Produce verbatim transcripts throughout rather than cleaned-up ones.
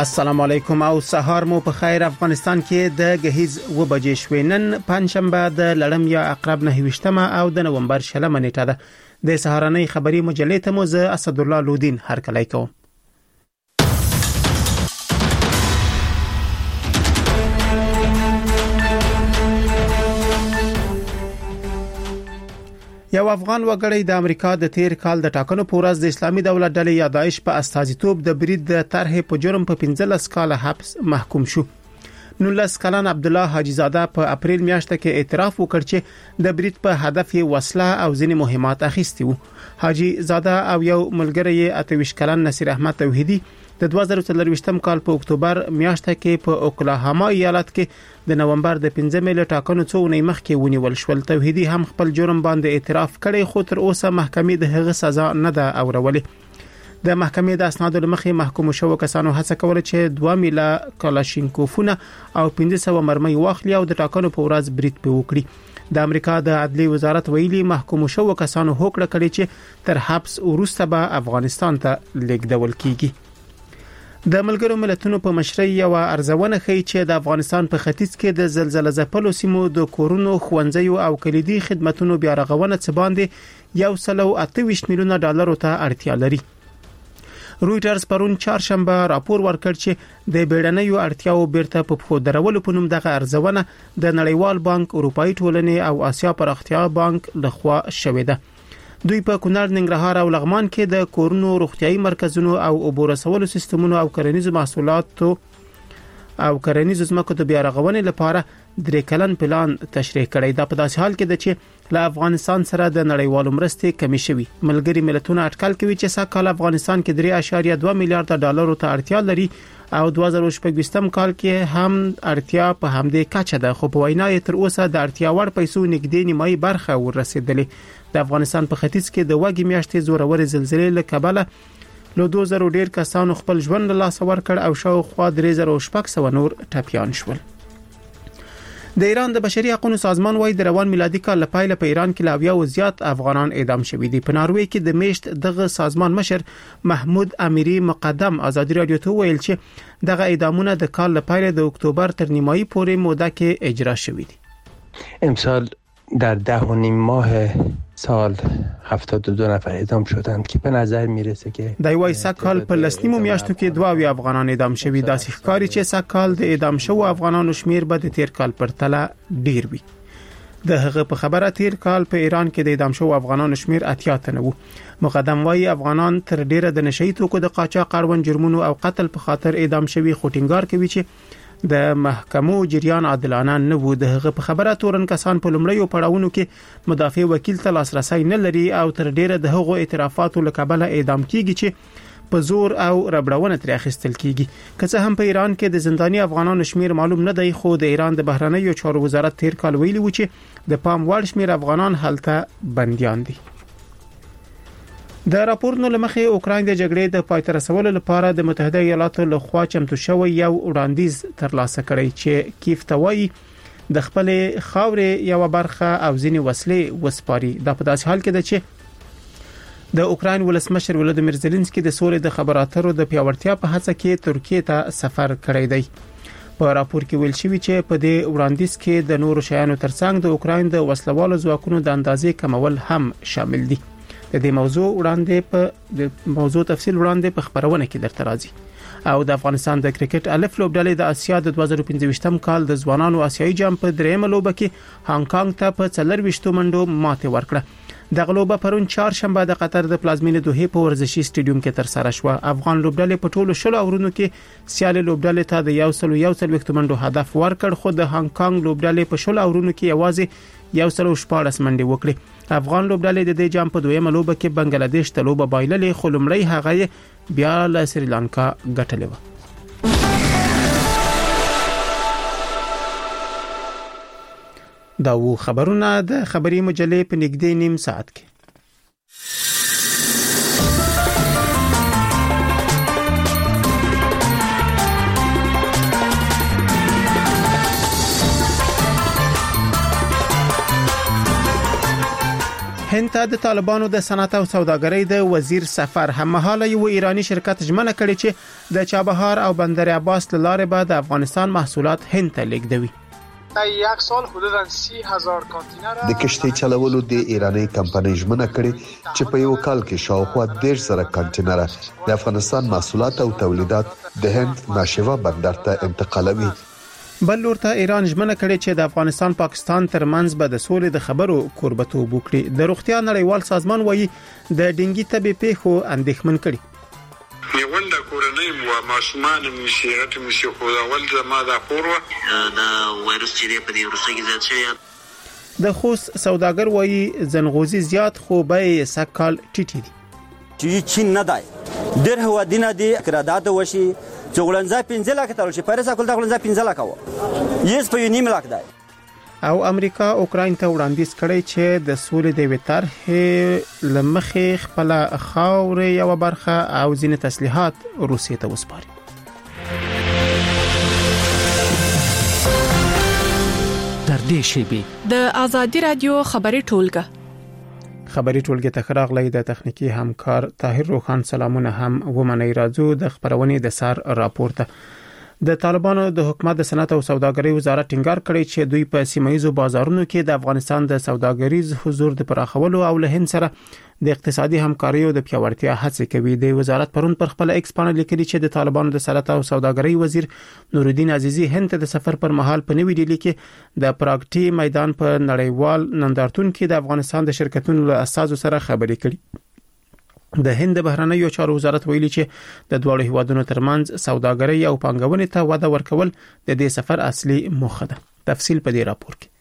السلام علیکم او سهار مو په خیر. افغانستان کې د غهیز و بجې شوې. نن پنځشنبه د لړم یا عقرب نه هیوشتمه او د نومبر شلمه نیټه ده. د سهارنۍ خبري مجلې ته مو زه اسد الله لودین هرکلی کوم. یو افغان وګړی د امریکا د تیر کال د ټاکنو په ورځ د اسلامي دولت ډلې یا داعش په استازیتوب د برید د طرحې په جرم په پنځلس کاله حبس محکوم شو. نولس کلن عبد الله حاجی زاده په اپریل میاشت کې اعتراف وکړ چې د برید په هدف یې وسله او ځینې مهمات اخیستي وو. حاجی زاده او یو ملګری یې اتویش کلن نصیر احمد توحیدی د دوه زره څلرویشتم کال په اکتوبر میاشت کې په اوکلاهاما ایالت کې د نومبر د پنځمې له ټاکنو څو نه مخکې ونیول شول. توحیدی هم خپل جرم باندې اعتراف کړی خو تر اوسه محکمې د هغه سزا نه ده اورولې. د محکمې د اسنادو لمخې محکوم شوو کسانو هڅه کوله چې دوه میله کلاشینکوفونه او پنځه سوه مرمۍ واخلي او د ټاکنو په ورځ برید په وکړي. د امریکا د عدلي وزارت ویلي محکوم شوو کسانو هوکړه کړې چې تر حبس وروسته به افغانستان ته لیږدول کیږي. د ملګرو ملتونو په مشرۍ یو ارزونه ښیي چې د افغانستان په ختیځ کې د زلزلې ځپلو سیمو د کورونو خوندزیو او کلیدي خدماتو بیا رغونه څه باندې یو سل او اته ویشت میلیونه ډالر ته اړتیا لري. رويټرز پرون چهارشنبه راپور ورکړ چې د بیړنیو اړتیاو بیرته په پخو درولو په نوم دغه ارزونه د نړیوال بانک، اروپאי ټولنې او آسیا پراختیا بانک لخوا شوې ده. دوی په کونړ، ننګرهار او لغمان کې د کورونو روغتيایي مرکزونو او اوبو رسولو سیستمونو او کرنیزو محصولاتو او کرنیزو ځمکو د بیا رغونې لپاره درې کلن پلان تشریح کړی. دا په داسې حال کې ده چې له افغانستان سره د نړیوالو مرستې کمی شوي. ملګری ملتونه اټکل کوي چې سږ کال افغانستان کې درې اعشاریه دوه میلیارډ ډالر ته اړتیا لري او دوه زره شپږویشتم کال کې هم اړتیا په همدې کچه ده، خو په وینا یې تر اوسه د اړتیا وړ پیسو نږدې نیمایي برخه ورسېدلې. د افغانستان په ختیځ کې د وګي میاشتې زورور زلزلې له کبله له دوه زره ډیر کسانو خپل ژوند له لاسه ورکړ او شاوخوا درې زره شپږ سوه نور ټپیان شول. د ایران د بشري حقوقو سازمان وايي د روان میلادي کال لپاره په ایران کې لاویا او زیات افغانان اعدام شوي دي. په ناروې کې د میشت دغه سازمان مشر محمود امیری مقدم ازادي رادیو ته ویل چې دغه اعدامونه د کال لپاره د اکتوبر تر نیمایي پورې موده کې اجرا شوي دي. امسال در ده و نیم ماه سال هفتاد و دو نفر اعدام شدند که به نظر میرسه که د یو سکهال په لسنیمو میاشتو کې دوه وی افغانان اعدام شوي. داسې ښکاري چې سکهال د اعدام شوو افغانانو شمیر به د تیر کال پر تله ډیر وي. د هغه په خبره تیر کال په ایران کې د اعدام شوو افغانانو شمیر اتیا تنه وو. مقدم وايي افغانان تر ډیره د نشئی توکو د قاچاق اړوند جرمونو او قتل په خاطر اعدام شوي، خو ټینګار کوي چې د محکمو جریان عادلانه نه وو. د هغه په خبره تورن کسان په لومړیو پړاوونو کې مدافع وکیل ته لاسرسي نه لري او تر ډیره د هغو اعترافاتو له کبله اعدام کیږي چې په زور او ربړونه تر اخیستل کیږي. که څه هم په ایران کې د زنداني افغانانو شمیر معلوم نه دی، خو د ایران د بهرنیو چارو وزارت تیر کال ویلي و چې د پام وړ شمیر افغانان هلته بنديان دي. د راپورونو لمخې اوکراین د جګړې د پای ته رسولو لپاره د متحده ایالاتو له خوا چمتو شوی یو وړاندیز ترلاسه کړی چې کیف ته وایي د خپل خاورې یو برخه او ځینې وسلې وسپاري. دا په داسې حال کې ده چې د اوکراین ولسمشر ولادیمیر زيلنسکي د سولې د خبراترو د پیاوړتیا په هڅه کې ترکیه ته سفر کړی دی. په راپور کې ویل شوی چې په دې وړاندیز کې د نورو شیانو ترڅنګ د اوکراین د وسلوالو ځواکونو د اندازې کمول هم شامل دي. د دې موضوع وړاندې په د موضوع تفصیل وړاندې په خبرونه کې درته راځي. او د افغانستان د کرکټ الف لوبډلې د اسیا د دوه زره پنځويشتم کال د ځوانانو آسیایي جام په درېمه لوبه کې هانګ کانګ ته په څلرويشتو منډو ماته ورکړه. دغه لوبه پرون چهارشنبه د قطر د پلازمینې دوحې په ورزشي سټیډیوم کې تر سره شوه. افغان لوبډلې په ټولو شلو اورونو کې سیالي لوبډلې ته د یو سل یو سل وخت منډو هدف ورکړ، خو د هانګ کانګ لوبډلې په شلو اورونو کې یوازې یو سل شپږ منډې وکړي. افغان لوبډلې د دې جام په دویمه لوبه کې بنگلاديش ته لوبه بایللې، خو لومړی هغه بیا له سریلانکا ګټلې و. دا و خبرونه د خبري مجلې په نږدې نیم ساعت کې. هند ته د طالبانو د صنعت او سوداګرۍ د وزیر سفر هممهاله یو ایرانی شرکت ژمنه کړې چې د چابهار او بندر عباس لاره به د افغانستان محصولات هند ته لیږدوي. یک سال حدوداً سی هزار کانتینر د کشتۍ چلولو د ایرانی کمپنۍ ژمنه کړې چې په یو کال کې شاوخوا ډیر سره کانتینر د افغانستان محصولات او تولیدات د هند ناشوا بندر ته انتقالوي. بل لور ته ایران ژمنه کړې چې د افغانستان پاکستان ترمنځ به د سولې د خبرو کوربتوب وکړي. د روغتیا نړیوال سازمان وایي د ډینګي تبې پیښو اندېښمن کړي. نیول د کورنۍ مو ماشومان مشیرت مشي خو اول زما د پورو د وایرس چې په دې ورسې کې زیات شوی. د خوست سوداګر وایي زنغوزي زیات خو به سکال ټیټي دي. چې چین نه دی ډېر هوادینه دي قرارداد وشي چغلنځه پنځه لک تل شي پرسا کول دغلنځه پنځه لک و یس په نیم لک دی. او امریکا اوکراین ته وړاندیز کړی چې د سولې د وترې لمخې خپل خاور یو برخه او ځینې تسلیحات روسیې ته وسپاري. در دې شیبي د ازادي رادیو خبري ټولګه خبري ټولګه ته خراغلی د تخنیکی همکار طاهر روخان سلامونه هم ومني. راځو د خبرونې د سار راپورته. د طالبانو د حکومت د صنعت او سوداګرۍ وزارت ټینګار کړی چې دوی په سیمایي بازارونو کې د افغانستان د سوداګریز حضور د پراخولو او له هند سره د اقتصادي همکارۍ او د پیاوړتیا هڅې کوي. د وزارت پرون پر خپل ایکس باندې لیکلي چې د طالبانو د صنعت او سوداګرۍ وزیر نورالدین عزیزی هند ته د سفر پر مهال په نوې ډیلي کې د پراګټي میدان په نړیوال نندارتون کې د افغانستان د شرکتونو له اساسو سره خبرې کړې. د هند بهرنیو چارو وزارت ویلي چې د دوه هیوادونو ترمنځ سوداګرۍ او پانګونې ته وده ورکول د دې سفر اصلي موخه ده. تفصیل په دې راپور کې.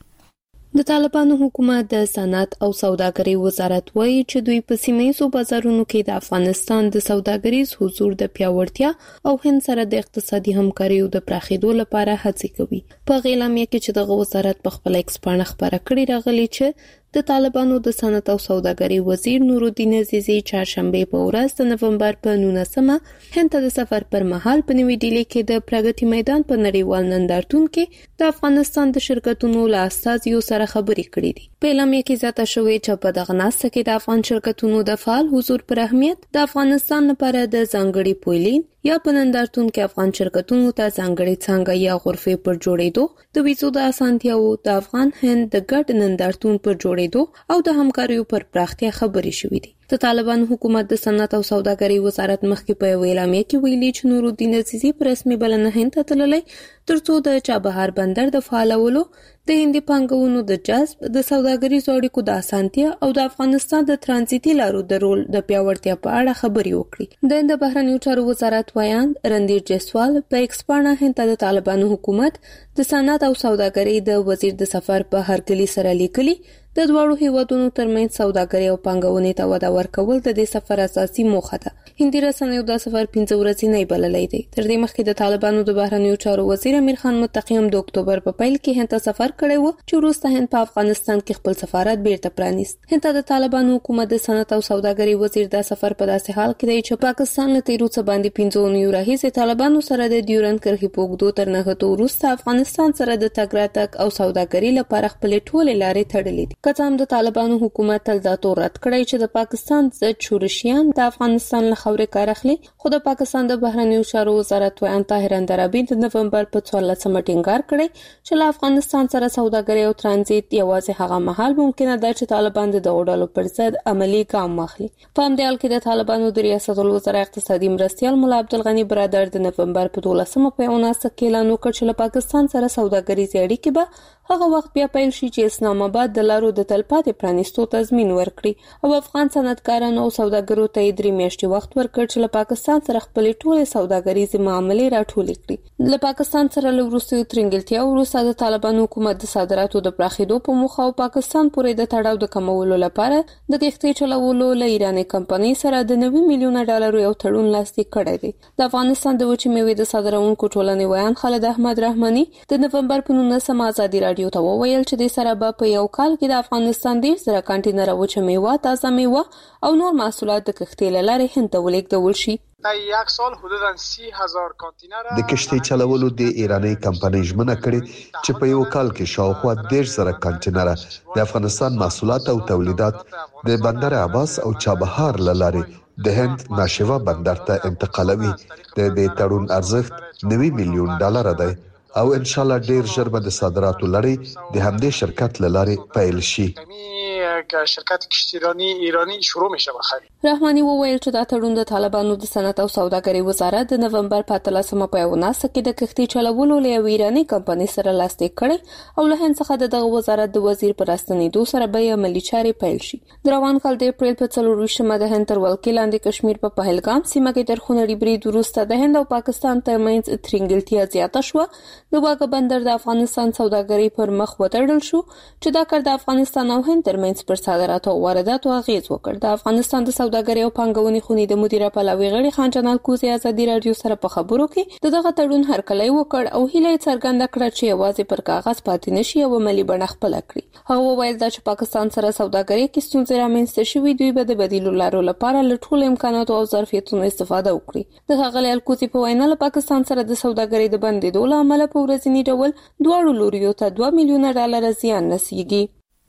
د طالبانو حکومت د صنعت او سوداګرۍ وزارت وایي چې دوی په سیمه‌ییزو بازارونو کې د افغانستان د سوداګریز حضور د پیاوړتیا او هند سره د اقتصادي همکارۍ د پراخېدو لپاره هڅې کوي. په اعلامیه کې چې د وزارت په خپل ایکس باندې خبره کړې راغلي چې د طالبانو د صنعت او سوداګرۍ وزیر نورالدین عزیزی چهارشنبه په ورځ د نومبر په نولسمه هند ته د سفر پر مهال په نوې ډیلي کې د پراګټي میدان په نړیوال نندارتون کې د افغانستان د شرکتونو له اساسیو سره خبرې کړې دي. په اعلامیه کې زیاته شوې چې په دغه ناسته کې د افغان شرکتونو د فعال حضور پر اهمیت، د افغانستان لپاره د ځانګړي پویلین یا په نندارتون کې افغان شرکتونو ته ځانګړي څنګه یا غرفې پر جوړېدو، د ویزو د اسانتیاو، د افغان هند د ګډ نندارتون پر جوړېدو او د همکاریو پر پراختیا خبرې شوې دي. د طالبان حکومت د صنعت او سوداګرۍ وزارت مخکې په اعلامیه کې ویلي چې نورالدین عزیزی په رسمي بلنه هند ته تللی ترڅو د چابهار بندر د فعالولو، د هندي پانګونو د جذب، د سوداګریزو اړیکو د اسانتیا او د افغانستان د ترانزیتي لارو د رول د پیاوړتیا په اړه خبرې وکړي. د هند بهرنیو چارو وزارت ویاند رندیر جیسوال په ایکس باندې هند ته د طالبانو حکومت د صنعت او سوداګرۍ د وزیر د سفر په هرکلی سره لیکلي د دوړو هیوادونو ترمنځ سوداګرۍ او پانګونې ته وده ورکول د دې سفر اساسي موخه ده. هندي رسنیو دا سفر پنځه ورځې نه بللی دی. تر دې مخکې د طالبانو د بهرنیو چارو وزیر امیر خان متقی هم د اکتوبر په پیل کې هند ته سفر کړی و چې وروسته هند په افغانستان کې خپل سفارت بیرته پرانیست. هند ته د طالبانو حکومت د صنعت او سوداګرۍ وزیر دا سفر په داسې حال کې دی چې پاکستان له تیرو څه باندې پنځه اونیو راهیسې طالبانو سره د ډیورند کرښې په اوږدو تر نهټو وروسته افغانستان سره د تګ راتګ او سوداګرۍ لپاره خپلې ټولې لارې تړلې دي. که څه هم د طالبانو حکومت تل دا تور رد کړی چې د پاکستان ضد شورشیان د افغانستان له خاورې کار اخلي، خو د پاکستان د بهرنیو چارو وزارت ویاند طاهر اندرابي د نومبر په څوارلسمه ټینګار کړی چې له افغانستان سره سوداګري او ترانزیت یوازې هغه مهال ممکنه ده چې طالبان د دغو ډلو پر ضد عملي ګام واخلي. په همدې حال کې د طالبانو د ریاست الوزرا اقتصادي مرستیال ملا عبدالغني برادر د نومبر په دولسمه په یوه ناسته کې اعلان وکړ چې له پاکستان سره سوداګریزې اړیکې به هغه وخت بیا پیل شي چې اسلام آباد د لارو د تلپاتې پرانیستو تضمین ورکړي او افغان صنعتکارانو او سوداګرو ته یې درې میاشتې وخت ورکړ چې له پاکستان سره خپلې ټولې سوداګریزې معاملې راټولې کړي. له پاکستان سره له وروستیو ترنګلتیا وروسته د طالبانو حکومت د صادراتو د پراخېدو په موخه او پاکستان پورې د تړاو د کمولو لپاره د کښتۍ چلولو له ایراني کمپنۍ سره د نوي میلیونه ډالرو یو تړون لاسلیک کړی دی. د افغانستان د وچې میوې د صادروونکو ټولنې ویاند خالد احمد رحماني د نومبر په نولسمه ازادي راډیو ته وویل چې د سره به په یو کال کې د افغانستان ډیر زره کانټینر وچه میوه، تازه میوه او نور محصولات د کښتۍ له لارې هند ته ولېږدول شي. در یک سال حدوداً سی هزار کانتینر د کشتۍ چلولو د ایرانی کمپنۍ ژمنه کړې چې په یو کال کې شاوخوا دیرش زره کانټینر د افغانستان محصولات او تولیدات د بندر عباس او چابهار لارې د هند ناشوا بندر ته انتقالوي. د دې تړون ارزښت نوي میلیون ډالر دی او ان شاء الله ډیر ژر به د صادراتو لړۍ د همدې شرکت لارې پیل شي. شرکت کشتی ایرانی ایرانی شروع میشه بخیر. رحماني وویل چې دا تړون د طالبانو د صنعت او سوداګرۍ وزارت د نومبر په اتلسمه په یو ناسه کې د کښتۍ چلولو له ایرانی کمپنۍ سره لاسلیک کړي او له هند څخه دغه وزارت د وزیر پر راستنېدو سره به عملي چارې پیل شي. د روان کال د اپریل په څلور ویشتمه د هند تر ولکې لاندې کشمیر په پهلګام سیمه کې تر خونړي برید وروسته د هند او پاکستان ترمنځ ترنګلتیا زیاته شوه. د واګه بندر د افغانستان سوداګرۍ پر مخ وتړل شو چې دا کار د افغانستان او هند ترمنځ پر صادراتو او وارداتو اغیز وکړ. د افغانستان د سوداګرۍ او پانګونې خونې د مدیره پلاوي غړي خان جنال کوزي ازادي رادیو سره په خبرو کې دغه تړون هرکلی وکړ او هیله یې څرګنده کړه چې یوازې پر کاغذ پاتې نشي او عملي بڼه خپل کړي. هغه وویل چې پاکستان سره سوداګرۍ کې ستونزې رامنځته شوې دوی به د بدیلو لارو لپاره له ټولو امکاناتو او ظرفیتونو استفاده وکړي. د هغه الکوزي په وینا له پاکستان سره د سوداګرۍ د بندیدو له امله په ورځنی ډول دواړو لوریو ته دوه میلیونه ډالر زیان رسیږي.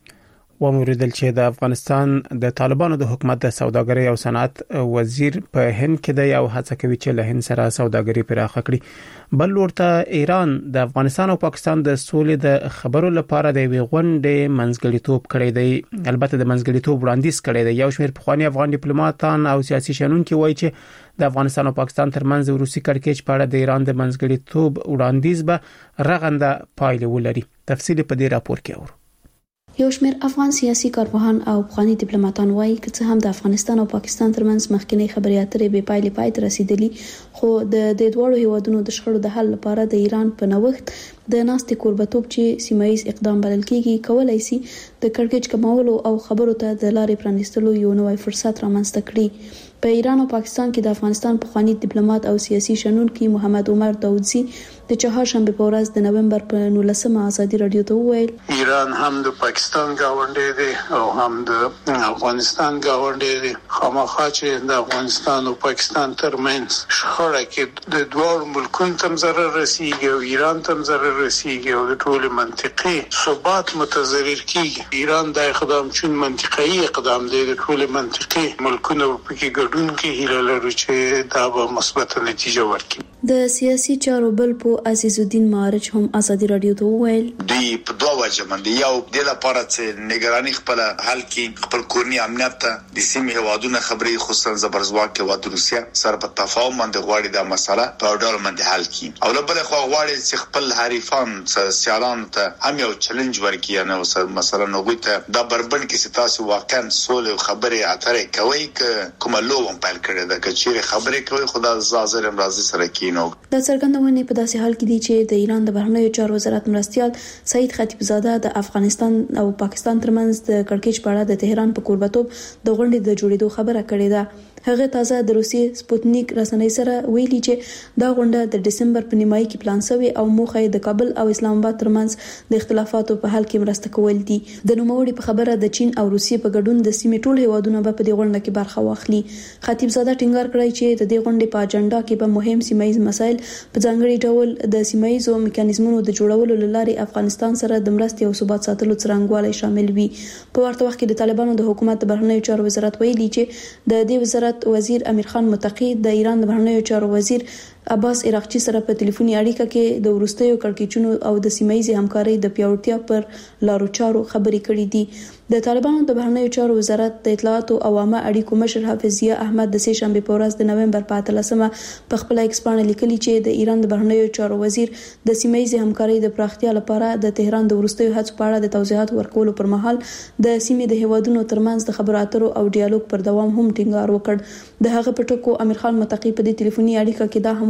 وموریدل چې د افغانستان د طالبانو د حکومت د سوداګرۍ او صنعت وزیر په هند کې د یو هڅه کوي چې له هند سره سوداګري پراخه کړي. بل ورته ایران د افغانستان او پاکستان د سولې د خبرو لپاره د وی غونډې منځګړیتوب کړی دی. البته د منځګړیتوب وړاندیز کړی دی. یو شمېر پخوانی افغان ډیپلوماټان او سیاسي شنونکي وایي چې د افغانستان او پاکستان ترمنځ روسي کړکېچ په اړه د ایران د منځګړیتوب وړاندیز به رغنده پایله ولري. تفصیل په دې راپور کې اورو. یو شمېر افغان سیاسي کارپوهان او پخوانی ډیپلوماټان وایي چې هم د افغانستان او پاکستان ترمنځ مخکنی خبري اترې به پایلې پای ته رسیدلي خو د دې دوه هیوادونو د شخړو د حل لپاره د ایران په نوښت د ناستې کوربتوب چې سیمایي اقدام بلل کېږي کولای شي د کړکېچ کمولو او خبرو ته د لارې پرانیستلو یو نوی فرصت رامنځته کړي. په ایران او پاکستان کې د افغانستان پخوانی ډیپلوماټ او سیاسي شنونکي محمد عمر داودزي د چهارشنبه په ورځ د نومبر په نولسمه ازادي رادیو ته وویل ایران هم د پاکستان گاونډی دی او هم د افغانستان گاونډی دی. خامخا چې د افغانستان او پاکستان ترمنځ شخړه کې د دوه ملکونو تم ضرر رسیږي او ایران تم ضرر رسیږي او د ټول منطقي ثبات متضرر کیږي. ایران د اقدام چون منطقي اقدام دی د ټول منطقي ملکونو په کې ګډون کې هیله لرو چې دا به مثبت نتیجه ورکړي. د سیاسي چارو بل په عزیز الدین معارج هم ازادي رادیو ته وویل دی په دوه وجه باندې یو د لپاره چې نگرانی خپل حل کې خپل کورنی امنیت ته د سیمې هوادونه خبري خصوصا زبرزواک او د روسیا سره په تفاهم باندې غواړي د مسله په ډول باندې حل کړي او بل خو غواړي چې خپل حریفان سیالان ته هم یو چیلنج ورکړي نه وسره مثلا نوګي ته د بربند کې تاسو واقعا سول خبري اترې کوي ک کومه لوم پیل کړي د کچېره خبرې کوي خدا زازر امراضي سره کې د څرګندونې په داسې حال کې دي چې د ایران د بهرنیو چارو وزارت مرستيال سعید خطیبزاده د افغانستان او پاکستان ترمنځ د کړکېچ په اړه د تهران په کوربتوب د غونډې د جوړېدو خبره کړې ده. هغه تازه د روسي سپوتنیک رسنۍ سره ویلي چې دا غونډه د دسمبر په نیمایي کې پلان شوی او موخه د کابل او اسلام آباد ترمنځ د اختلافاتو په حل کې مرسته کول دي. د نوموړي په خبره د چین او روسیې په ګډون د سیمې ټول هیوادونو په دې غونډه کې برخه واخلي. خطیبزاده ټینګار کړی چې د دې غونډې په اجنډا کې به مهم سیمایي مسایل په ځانګړي ډول د سیمایي میکانیزمونو د جوړولو لپاره افغانستان سره د مرستې او ثبات ساتلو څرنګوالی شامل وي. په ورته وخت کې د طالبانو د حکومت د بهرنیو چارو وزارت ویلي چې د دې وزارت وزیر امیر خان متقی د ایران د بهرنیو چارو وزیر عباس عراقچی سره په ټلیفوني اړیکه کې د ورستیو کړکېچونو او د سیمایي همکارۍ د پیاوړتیا پر لارو چارو خبرې کړې دي. د طالبانو د بهرنیو چارو وزارت د اطلاعات او عوامه اړیکو مشر حافظ ضیا احمد د سه شنبه په ورځ د نومبر په اتلسمه په خپل ایکس باندې لیکلي چې د ایران د بهرنیو چارو وزیر د سیمایي همکارۍ د پراختیا لپاره د تهران د ورستیو هڅو په اړه د توضیحات ورکولو پر مهال د سیمې د هیوادونو ترمنځ د خبرو اترو او ډیالوګ پر دوام هم ټینګار وکړ. د هغه په ټکو امیر خان متقی په دې ټلیفوني اړیکه کې دا هم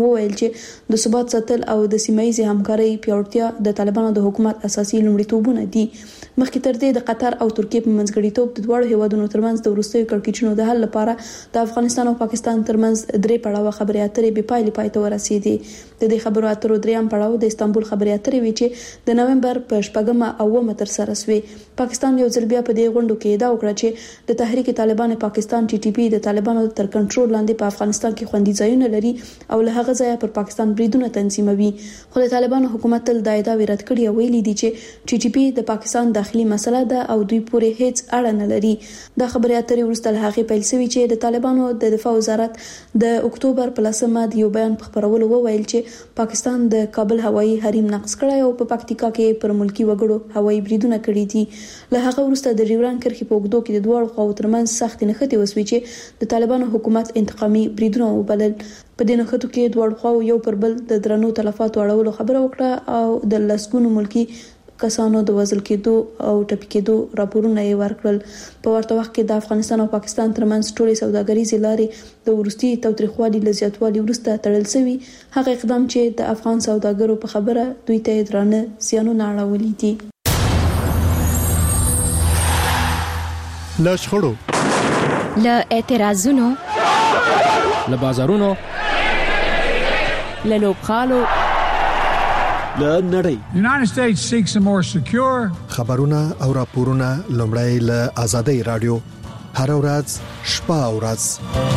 هم وویل چې د ثبات ساتل او د سیمایي همکارۍ پیاوړتیا د طالبانو د حکومت اساسي لومړیتوبونه دي. مخکې تر دې د قطر او ترکیې په منځګړیتوب د دواړو هیوادونو ترمنځ د وروستیو کړکېچونو د حل لپاره د افغانستان او پاکستان ترمنځ درې پړاوه خبرې اترې بې پایلې پای ته ورسېدې. د دې خبرو اترو دریم پړاو د استانبول خبرې اترې وی چې د نومبر په شپږمه او اوومه تر سره شوې. پاکستان یو ځل بیا په دې غونډو کې ادعا وکړه چې د تحریک طالبان پاکستان ټي ټي پی د طالبانو تر کنټرول لاندې په افغانستان کې خوندي ځایونه لري او له هغه ځایه پر پاکستان بریدونه تنظیموي. خو د طالبانو حکومت تل دا ادعا رد کړې او ویلي دي چې ټي ټي پی د پاکستان داخلي مسله ده او دوی پورې هیڅ اړه نه لري. دا خبرې اترې وروسته له هغې پیل شوې چې د طالبانو د دفاع وزارت د اکتوبر په لسمه د یو بیان په خپرولو وویل چې پاکستان د کابل هوایي حریم نقض کړی او په پکتیکا کې پر ملکی وګړو هوایي بریدونه کړي دي. له هغه وروسته د ډیورنډ کرښې په اوږدو کې د دواړو خواو ترمنځ سختې نښتې وسوې چې د طالبانو حکومت انتقامي بریدونه وبلل. په دې نښتو کې دواړو خواو یو پر بل د درنو تلفاتو اړولو خبره وکړه او د لسګونو ملکی کسانو د وژل کېدو او ټپي کېدو راپورونه یې ورکړل. په ورته وخت کې د افغانستان او پاکستان ترمنځ ټولې سوداګریزې لارې د وروستي تاوتریخوالي له زیاتوالي وروسته تړل شوي. هغه اقدام چې د افغان سوداګرو په خبره دوی ته درانه زیانونه اړولي دي. له شخړو، له اعتراضونو، له بازارونو، له لوبغالو، له نړۍ. United States seeks a more secure. خبرونه او راپورونه لومړی له آزادۍ رادیو هر ورځ شپه او ورځ.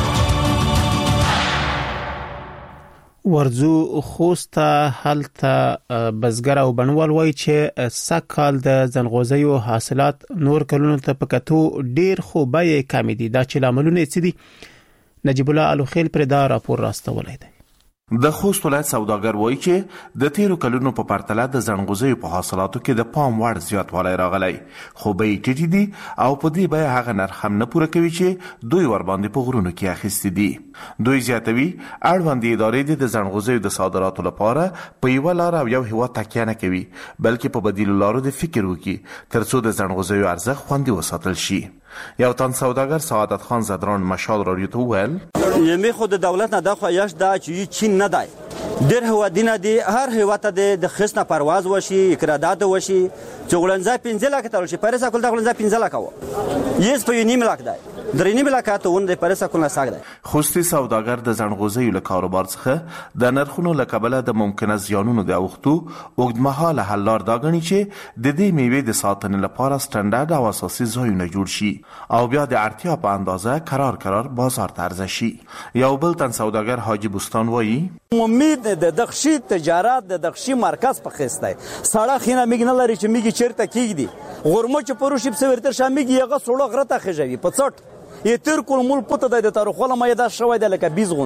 ورزو خوسته هلته بزګر او بڼوال وایي چې سکهال د ځنغوزیو حاصلات نور کلونو ته پکتو ډیر خو به کمی دي. دا چې لاملونه څه دي؟ نجیب الله الوخیل پر دا راپور راستولای دی. د خوست ولایت سوداګر وایي چې د تیرو کلونو په پرتله د ځنغوزیو په حاصلاتو کې د پام وړ زیاتوالی راغلی، خو بیې ټیټې دي او په دې بیه هغه نرخ هم نه پوره کوي چې دوی ورباندې په غرونو کې اخیستي دي. دوی زیاتوي اړوندې ادارې د ځنغوزیو د صادراتو لپاره په یوه لار او یو هیواد تکیه نه کوي، بلکې په بدیلو لارو د فکر وکړي ترڅو د ځنغوزیو ارزښت خوندي وساتل شي. یو تن سوداګر سعادت خان زدران مشال رادیو ته وویل یمه خود دولت نه د خواهش دا چې چین نه دی ډېر هوادینه دي هر هیواد ته د خصنه پرواز وشي اقرادات وشي چغلنځه پنځه لک تل شي پرسا کول د چغلنځه پنځه لک و یس په نیم لک دی درې نیم لک ته ون د پرسا کول نه ساګ دی. خوستي سوداګر د ځنغوزیو له کاروبار څخه د نرخونو له کبله د ممکنه زیانونو د اوختو اوږدمهاله حل لار دا غني چې د دې میوې د ساتنې لپاره سټانډرډ او اساسي ځایونه جوړ شي او بیا د اړتیا په اندازه قرار قرار بازار ته عرضه شي. یو بل تن سوداګر حاجی بوستان وایي امید د دغشي تجارت د دغشي مرکز په خسته سړه خینه میګ نه لري چې میګ چیرته کیږي غورمو چې پروشي په ورتر شامګ یغه سړو غرته خجوي په څټ یتر کول مول پته د تاریخوله مې دا شوی د لکه بیس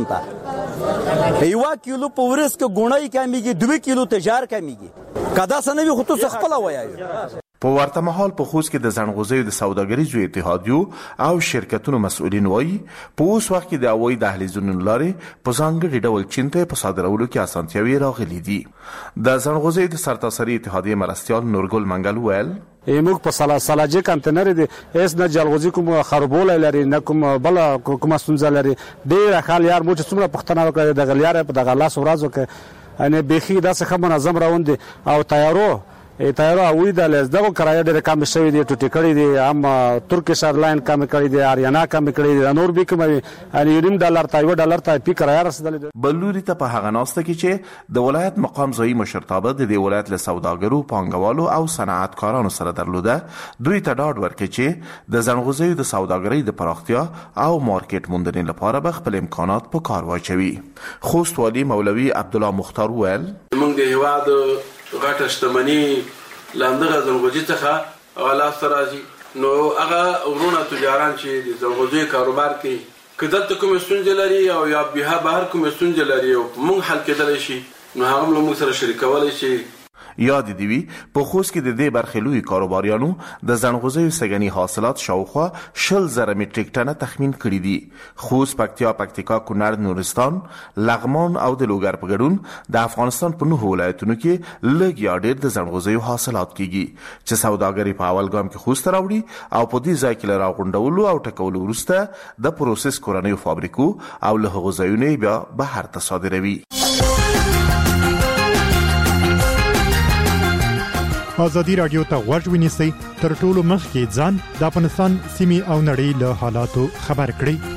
غونټه ایوا کیلو په ورس کې ګونای کمیږي دوه کیلو تجار کمیږي کدا سنوي خو تو خپل وایي. په ورته مهال په خوست کې د ځنغوزیو د سوداګریزو اتحادیو او شرکتونو مسؤلین وایي په اوس وخت کې د هوایي دهلیزونو لارې په ځانګړي ډول چین ته په صادرولو کې اسانتیاوې راغلي دي. د ځنغوزیو د سرتاسري اتحادیې مرستیال نورګل منګل ویل موږ په سلا سلاجه کانټینر دي اس نه جلغوزي کوم خربول لري نه کوم بل کوم ستونزه لري ډیر خال یار مو چې څومره پښتنه وکړي د غلیار په دغه لاس ورځو کې ان بيخي دا څه منظم روان دي او تیارو تیارو اوی د لز دغه کرایه ډېر کم شوی دی ټوټی کړی دی هم ترکیش ایرلاین کم کړی دی اریانا کم کړی دی نور به کوم ان یوریم ډالر تا یو ډالر تا پی کرایه رسیدل دی. بلوري ته په هغه ناسته کې چې د ولایت مقام ځای مشرتابه د دې ولایت له سوداګرو پانګوالو او صنعتکارانو سره درلوده دوی ته ډاډ ورکړي چې د ځنغوزیو د سوداګرۍ د پراختیا او مارکیټ موندنې لپاره به خپل امکانات په کار واچوي. خوست والی مولوي عبدالله مختار ویل موږ د هیواد غټه شتمنۍ لاندغه ځنغوزي څخه غلاس راځي نو هغه ورونه تجاران چې د ځنغوزي کاروبار کوي کله کوم ستونزې لري او یا به بهر کوم ستونزې لري او موږ حل کېدلی شي نو هغه موږ سره شریکولای شي. یاد دی وی په خوست کې د دې برخې لوی کاروباریانو د ځنغوزیو سګنی حاصلات شاوخوا شل زره میټریک ټنه تخمین کړی دي. خوست، پکتیا، پکتیکا، کونړ، نورستان، لغمان او د لوګر په ګډون د افغانستان په نهو ولایتونو کې لږ یا ډېر د ځنغوزیو حاصلات کیږي چې سوداګري په اول ګام کې خوست راوړي او په دې ځای کې راغونډولو او ټکولو وروسته د پروسس کورنیو فابریکو او له هغو ځایونو بیا بهر ته صادروي. ازادي رادیو ته غوږ ونیسئ تر ټولو مخکې ځان د افغانستان سیمې او نړۍ له حالاتو خبر کړئ.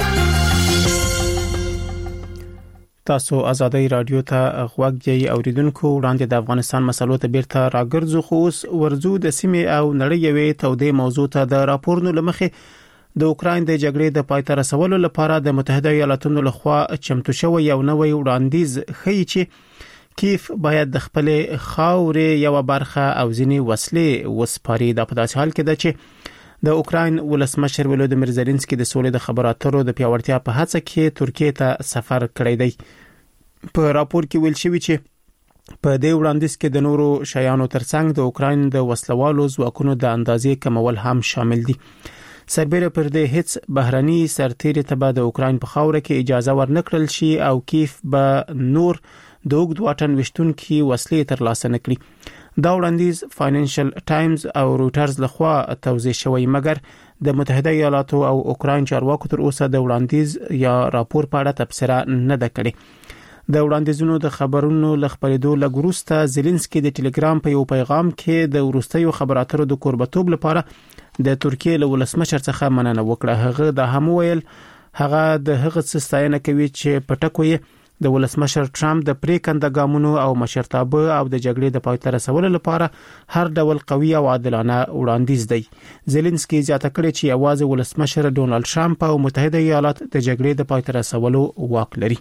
تاسو ازادي رادیو ته غوږ یې اوریدونکو. وړاندې د افغانستان مسلو ته بیرته راګرځو، خو اوس ورزو د سیمې او نړۍ یوې تودې موضوع ته د راپورونو لمخې د اوکراین د جګړې د پای ته رسولو لپاره د متحده ایالاتونو لخوا چمتو شوی یو نوی وړاندیز ښیي چې کیف باید د خپل خاورې یو برخه او ځینې وسلې وسپاري. دا په داسې حال کې ده چې د اوکراین ولسمشر ولودیمیر زيلنسکي د سولې د خبرو اترو د پیاوړتیا په هڅه کې ترکیه ته سفر کړی دی. په راپور کې ویل شوی چې په دې وړاندیز کې د نورو شیانو ترڅنګ د اوکراین د وسلوالو ځواکونو د اندازې کمول هم شامل دي. سربېره پر دې هیڅ بهراني سرتیري ته به د اوکراین په خاوره کې اجازه ورنکړل شي او کیف به نور د اوږد واټن وشتونکي وسلې ترلاسه نکړي. دا وړاندیز فاینانشل ټایمز او روټرز لخوا توضیح شوی، مګر د متحده ایالاتو او اوکراین چارواکو تر اوسه د وړاندیز یا راپور په اړه تبصره نه ده کړې. د وړاندیزونو د خبرونو لخبرېدو لږ وروسته زيلنسکي د ټلګرام په یو پیغام کې د وروستیو خبراتو د کوربتوب لپاره د ترکیه له ولسمشر څخه مننه وکړه. هغه د هم ویل هغه د هغه څه ستاینه کوي چې په ټکو یې د ولسمشر ټرمپ د پریکنده ګامونو او مشرتابه او د جګړې د پای ته رسولو لپاره هر ډول قوي او عادلانه وړاندیز دی. زيلنسکي زیاته کړې چې یوازې ولسمشر ډونالد ټرمپ او متحده ایالات د جګړې د پای ته رسولو واک لري.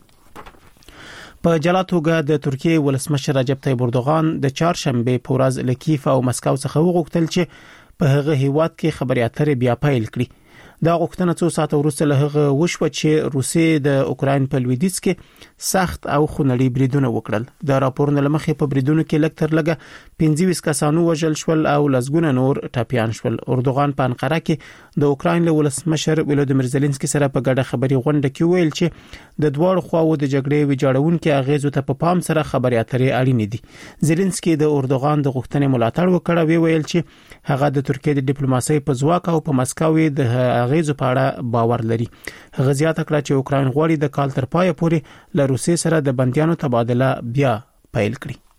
په جلا توګه د ترکیه ولسمشر رجب طیب اردوغان د چهارشنبه په ورځ له کیف او مسکو څخه وغوښتل چې په هغه هیواد کې خبري اترې بیا پیل کړي. دا غوښتنه څو ساعت وروسته له هغه وشو چې روسیې د اوکراین په لویدیځ کې سخت او خونړي بریدونه وکړل. د راپورونو لمخې په بریدونو کې لږ تر لږه پنځه ویشت کسانو وژل شول او لسګونه نور ټاپیان شول. اردوغان په انقره کې د اوکراین له ولسمشر ولودیمیر زيلنسکي سره په ګډه خبري غونډه کې ویل چې د دوه خواو د جګړې ویجاړونکو اغیزو ته په پام سره خبري اترې اړین دي. زيلنسکي د اردوغان د غوښتنې ملاتړ وکړ، وی ویل چې هغه د ترکیه د ډیپلوماسۍ په ځواک او په مسکو د اغیزو په اړه باور لري. هغه زیاته کړه چې اوکراین غواړي د کال تر پایه پورې له روسیې سره د بنديانو تبادله بیا پیل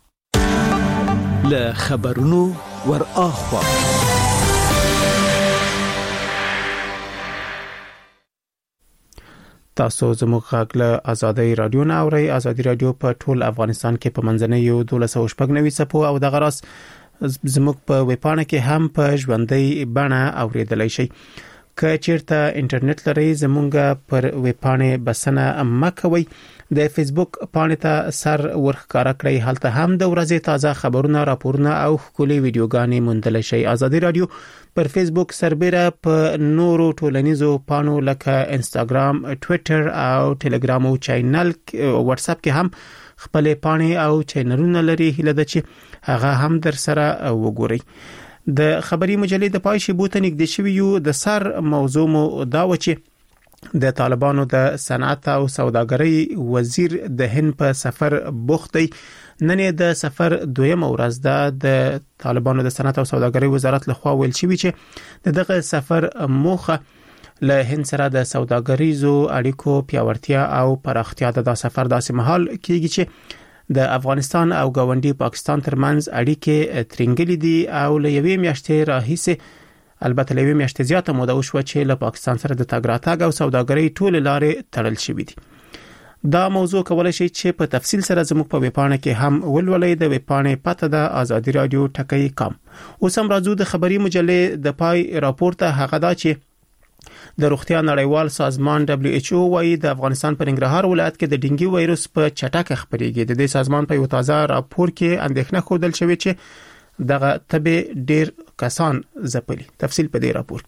کړي. له خبرونو ور اخوا تاسو زموږ غږ له ازادي رادیو نه اورئ. ازادي رادیو په ټول افغانستان کې په منځنۍ دولس او شپږ نوي صفو او د غراس زموږ په ویبپاڼه کې هم په ژوندۍ بڼه اوریدلای شئ. که چیرته انټرنیټ لرئ زمونږ پر ویبپاڼه بسنه مکوئ. د فیسبوک پاڼې ته سر ورخکاره کړئ، هلته هم د ورځې تازه خبرونه، راپورونه او ښکلي ویډیوګانې موندلی شئ. ازادي رادیو پر فیسبوک سربېره په نورو ټولنیزو پاڼو لکه انستګرام، ټوئیټر او ټلګرام او چینل واتس اپ کې هم خپل پاڼې او چینلونه لري. هیله ده چې هغه هم در سره وګورئ. د خبري مجلې د پای شی بوته نږدې شوی یو د سر موضوع مو دا و چې د طالبانو د صنعت او سوداګرۍ وزیر د هند په سفر بوخت دی. نن د سفر دویم ورځ ده. د طالبانو د صنعت او سوداګرۍ وزارت لخوا ویل شوی چې دغه سفر موخه له هند سره د سوداګریزو اړیکو پیاوړتیا او پراختیا ده. د سفر داسې مهال کېږي چې د افغانستان او ګاونډي پاکستان ترمنځ اړیکې ترنګلې دي او له یوې میاشتې راهیسې البته له یوې میاشتې زیاته موده وشوه چې له پاکستان سره د تګ راتګ او سوداګرۍ ټولې لارې تړل شوې دي. دا موضوع کولای شي چې په تفصیل سره زموږ په ویبپاڼه کې هم ولولئ. د ویبپاڼې پته د ازادي رادیو ټکی کام. اوس هم راځو د خبري مجلې د پای راپورته. هغه دا چې د روغتیا نړیوال سازمان دبليو ایچ او وايي د افغانستان په ننګرهار ولایت کې د ډینګي وایروس په چټکه خپرېږي. د دې سازمان په یو تازه راپور کې اندېښنه ښودل شوې چې دغه تبه ډېر کسان ځپلي. تفصیل په دې راپور کې.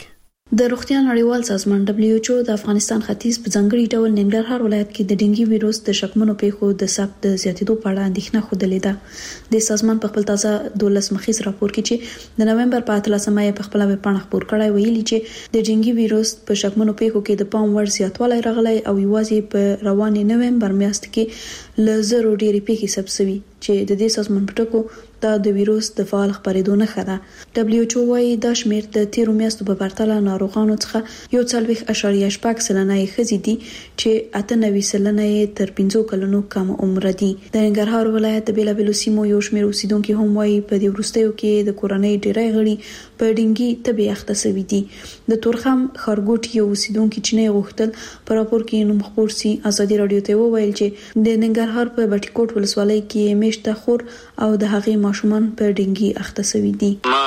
د روغتیا نړیوال سازمان دبليو ایچ او د افغانستان ختیځ په ځانګړي ډول ننګرهار ولایت کې د ډینګي وایروس د شکمنو پیښو د ثبت د زیاتېدو په اړه اندېښنه خوده لیده. د سازمان په خپل تازه دولس مخیز راپور کې چې د نومبر په اتلسمه په خپل ویبپاڼه خبر کړی ویلي چې د ډینګي وایروس په شکمنو پیښو کې د پام وړ زیاتوالی راغلی او یوازې په روانې نومبر میاشت کې ل زرو ډېری پیښې ثبت شوي چې د دې سازمان په ټکو دا د وایروس د فعال خپرېدو نښه ده. دبليو ایچ او وايي دا شمېر د تیرو میاشتو په پرتله ناروغانو څخه یو څلوېښت اعشاریه شپږ سلنه یې ښځې دي چې اته نوي سلنه یې تر پنځو کلونو کم عمر دي. د ننګرهار ولایت د بیلابېلو سیمو یو شمېر اوسیدونکو هم وايي په دې وروستیو کې د کورنۍ ډېری غړي په ډینګي تبې اخته شوي دي. د تورخم خارګوټ یو اوسیدونکو چې نه غوښتل په راپور کې نوم خپور سي ازادي رادیو ته وویل چې د ننګرهار په بټي کوټ ولسوالۍ کې میشته خور او د هغې ماشومان په ډینګي اخته شوي دي. ما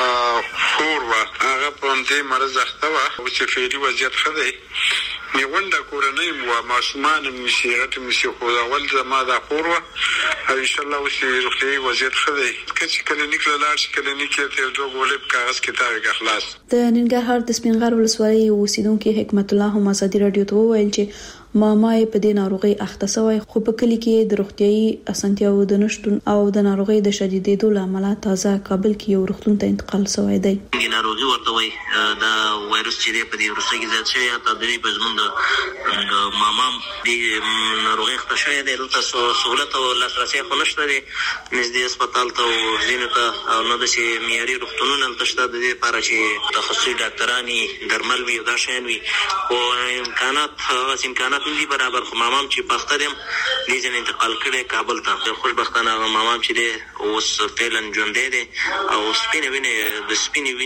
خور وا هغه په دې مرز اخته وا او چې فعلی وضعیت خدای میونده کورنۍ مو ماشومان مشیرت مشي خو اول زما دا خور وا او ان شاء الله وسې روغتي وضعیت خدای کچې کلینیک لاله چې کلینیک ته دوه غولب کاغذ کتاب اخلاص. د ننګرهار د سپینغر ولسوالۍ اوسیدونکو حکمت الله هم ازادي رادیو ته وویل چې ماما یې په دې ناروغي اخته شوی خو په کلی کې د روغتيایي اسانتیاو د نشټون او د ناروغي د شدیدېدو لامل تازه کابل کې یو روغتون ته انتقال شوی دی. د ناروغي ورته وای دا وایروس چې په دې روسي کې زیات شوی یا د دې په زمونږ د ماما د ناروغي اخته شوی دی د سہولت او لاسرسي خو نشته دی نږدې هسپتال ته او ځینو ته او نو د سي معیاري روغتونونو تشته د دې لپاره چې تخصصي ډاکټرانی درمل وي دا شین وي او امکانات هغه امکانات دي برابر خو مامام چې پخته دیم دې ځین انتقال کړي کابل ته. خوشبختانه مامام چې دی اوس فعلن ژوندې دي او سپینې وینې د سپینې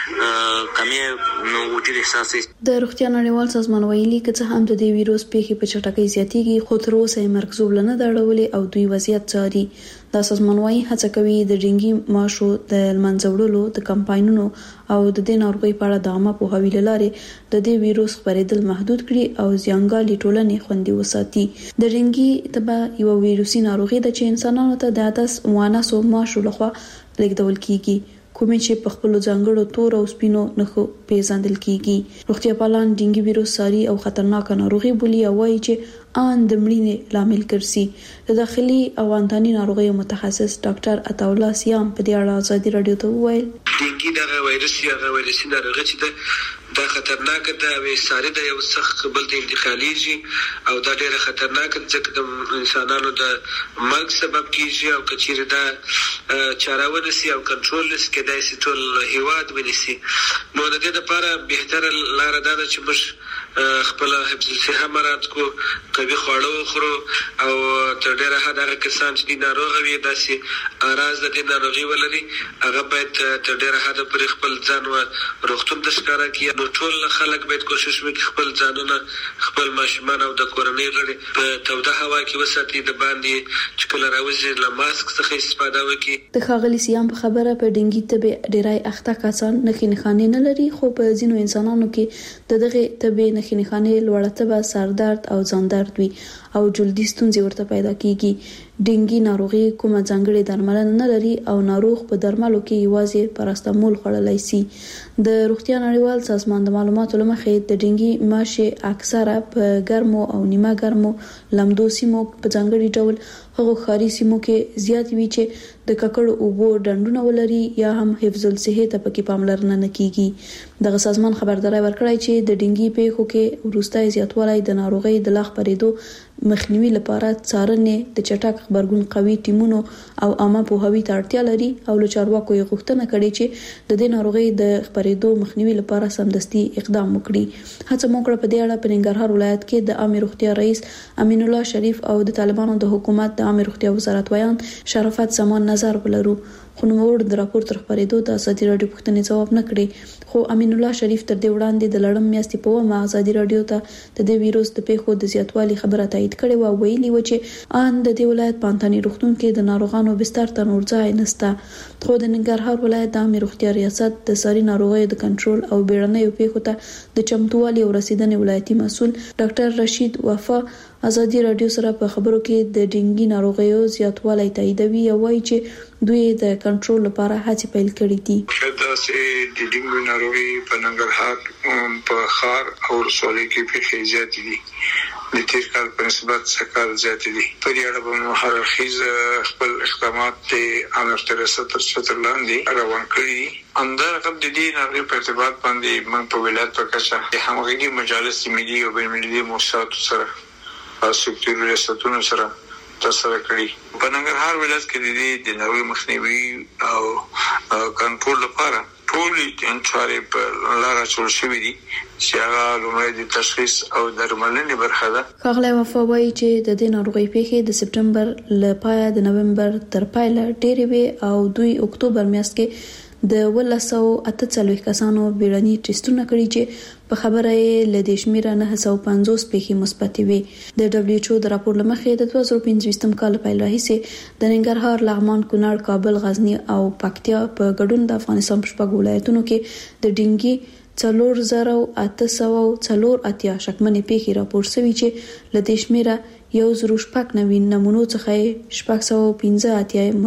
وینې کمی نو وجود احساس. د روغتیا نړیوال سازمان ویلي چې څه هم د دې وایروس پیښې په چټکۍ زیاتېږي خو تر اوسه یې مرګ زوبلنه داړولې او دوی وضعیت جاري. دا سازمان وايي هڅه کوي د ډینګي ماشو د منځوړلو د کمپاینونو او د دې ناروغي په اړه د عامه پوهاوي لاري د دې وایروس خپرېدل محدود کړي او زیانګالي ټولنې خوندي وساتي. د ډینګي تبه یو وایروسي ناروغي ده چې انسانانو ته د عدس موانسو ماشو لخوا لیږدول کیږي کومې چې په خپل ځانګړو تور او سپینو نخو پیژندل کیږي. روغتیا پالان ډینګي وایروس ساري او خطرناک ناروغي بولي او وايي چې ان د مړینې لامل ګرځي. د داخلي او انتاني ناروغیو متخصص ډاکټر عطاءالله سیام په دې اړه ازادي رادیو ته وویل ډینګي دغه وایروس یا وایروسي ناروغي چې ده دا خطرناک ده او ساري ده یو سخت بل ته انتقالېږي او دا ډیره خطرناک ځکه د انسانانو د مرګ سبب کیږي او کچېره دا چارهونه سي او کنټرول لس کېدای سي ټول هیواد ونیسي. نو د دې لپاره بهتره لار ده چې موږ خپل حفظ الصحه مراعات کو قوي خواړه وخورو او تر ډیره حد هغه کسان چې ناروغ وي داسې اراز د دې ناروغي ولري هغه باید تر ډیره حد پر خپل ځان او روغتون د ښکارا کیږي. نو ټول خلک باید کوشش وکړي خپل ځانونه خپل ماشومان او د کورنۍ غړي په توده هوا کې وساتي د باندې چې کله راوځي له ماسک څخه استفاده وکړي. د ښاغلي سیام په خبره په ډینګي تبې ډیرای اخته کسان نښې نښانې نه لري خو په ځینو انسانانو کې د دغه تبې نښې نښانې لوړه تبه سردرد او ځان درد وي او جلدي ستونزې ورته پیدا کیږي. ډینګي ناروغي کومه ځانګړې درملنه نه لري او ناروغ په درملو کې یوازې پاراستامول خوړلای شي. د روغتیا نړیوال سازمان د معلوماتو لمخې د ډینګي ماشه اکثره په ګرمو او نیمه ګرمو لمدو سیمو په ځانګړي ډول هغه خاري سیمو کې زیات وی چې د ککړو اوبو ډنډونه ولري یا هم حفظ الصحه ته پکې پاملرنه نه کیږي. دغه سازمان خبرداري ورکړی چې د ډینګي پیښو کې ورستای زیاتوالی د ناروغي د لاغ پرېدو مخنیوي لپاره څارنې د چټک خبرګون قوي ټیمونو او عامه پوهاوي ته اړتیا لري او له چارواکو یې غوښتنه کړې چې د دې ناروغي د خبرېدو مخنیوي لپاره سمدستي اقدام وکړي. هڅه موکړه په دې اړه په ننګرهار ولایت کې د عامه روغتیا رئیس امین الله شریف او د طالبانو د حکومت د عامه روغتیا وزارت ویان شرافت زمان نظر ولرو خو نو د راپور تر خبرېدو د ازادي رادیو پوښتنې ځواب نه کړي. خو امین الله شریف تر دې وړاندې د لړم میاشتې په ومه ازادي رادیو ته د دې وایروس د پیښو د زیاتوالي خبره تایید کړې و او ویلي و چې ان د دې ولایت پانتانی روغتون کې د ناروغانو بستر ته نور ځای نشته. خو د ننګرهار ولایت د عامه روغتیا ریاست د ساري ناروغیو د کنټرول او بیړنیو پیښو ته د چمتووالي او رسیدنې ولایتي مسؤل ډاکټر رشید وفا ازادي رادیو سره په خبرو کې د ډینګي ناروغیو زیاتوالی تاییدوي او وایي چې دوی د کنټرول لپاره هڅې پیل کړې دي. د همداسې د ډینګو ناروغي په ننګرهار په خار او رسولې کې پیښې زیاتې دي د تیر کال په نسبت سکال زیاتې دي. په دې اړه به هر اړخیز خپل اقدامات د عامه ریاست تر څار لاندې روان کړي. همدارنګه د دې ناروغي په ارتباط باندې موږ په ولایت په کچه د همغږي مجالس ملي او بین المللي موسساتو سره او سکتوري ریاستونو سره ترسره کړي. په ننګرهار ولایت کې د دې د ناروغي مخنیوي او کنټرول لپاره ټولې چارې په لاره چول شوې دي چې هغه لومړی د تشخیص او درملنې برخه ده. ښاغلی وفا وایي چې د دې ناروغۍ پیښې د سپټمبر له پایه د نومبر تر پایله ډېرې وې او دوی اکتوبر میاشت کې د ولس سو اته څلوېښت کسانو بیړني ټیسټونه کړي چې په خبره یې له دې شمیره نه سو پنځوس پیښې مثبتې وي. د دبليو ایچ او د راپور لمخې د دوه زره پنځوستم کال پیل راهیسې د ننګرهار، لغمان، کونړ، کابل، غزنی او پکتیا په ګډون د افغانستان په شپږ ولایتونو کې د ډینګي څلور زره اته سوه څلور اتیا شکمنې پیښې راپور شوي چې له دې شمیره یو زره شپږ نوي نمونو څخه شپږ سوه پنځه اتیا